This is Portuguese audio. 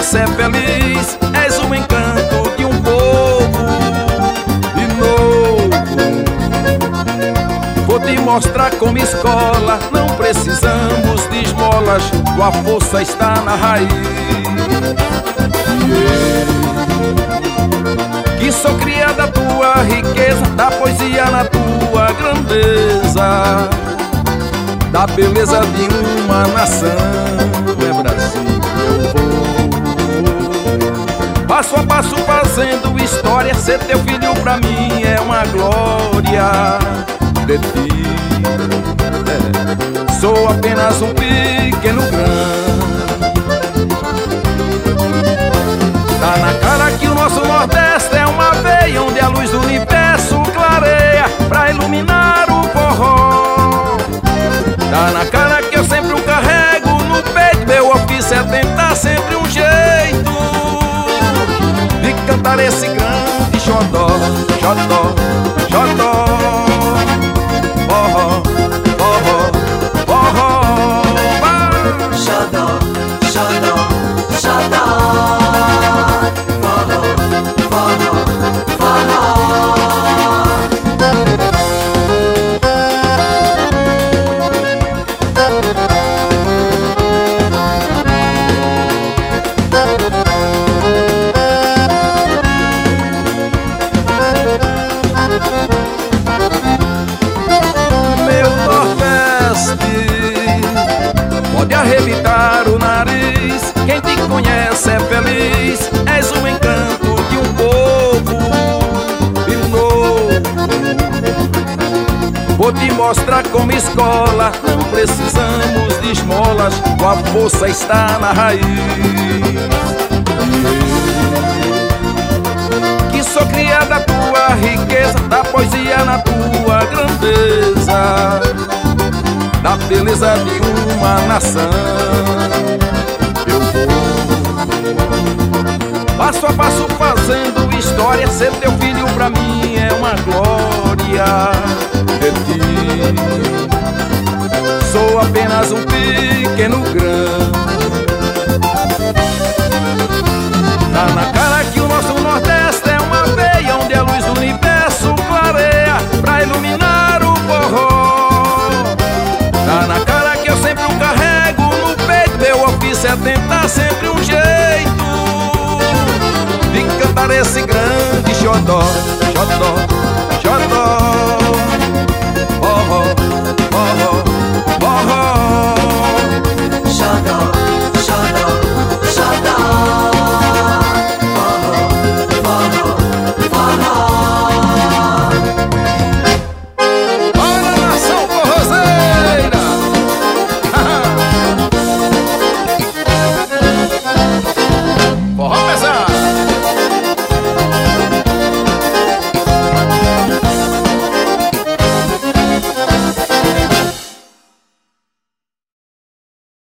conhece é feliz. És o encanto de um povo de novo. Vou te mostrar como escola, não precisamos de esmolas, tua força está na raiz. Que sou criada da tua riqueza, da poesia na tua grandeza, da beleza de uma nação. É Brasil que eu vou, passo a passo fazendo história. Ser teu filho pra mim é uma glória. De ti sou apenas um pequeno grão. Tá na cara que o nosso Nordeste é uma veia onde a luz do universo clareia pra iluminar o forró. Tá na cara que eu sempre o carrego no peito, meu ofício é tentar sempre um jeito de cantar esse grande xodó, xodó, xodó. Forró, forró, forró, xodó, xodó, xodó. Forró, forró, forró. Pode arrebitar o nariz, quem te conhece é feliz. És o encanto de um povo de novo. Vou te mostrar como escola, não precisamos de esmolas, tua força está na raiz. Que sou criada da tua riqueza, da poesia na tua grandeza, da beleza de uma nação. Eu vou, passo a passo fazendo história. Ser teu filho pra mim é uma glória. De ti sou apenas um pequeno grão. Tá na cara que o nosso Nordeste é uma veia onde a luz do universo clareia pra iluminar o forró. Tá na cara que eu sempre o carrego no peito, meu ofício é tentar sempre um jeito de cantar esse grande xodó, xodó.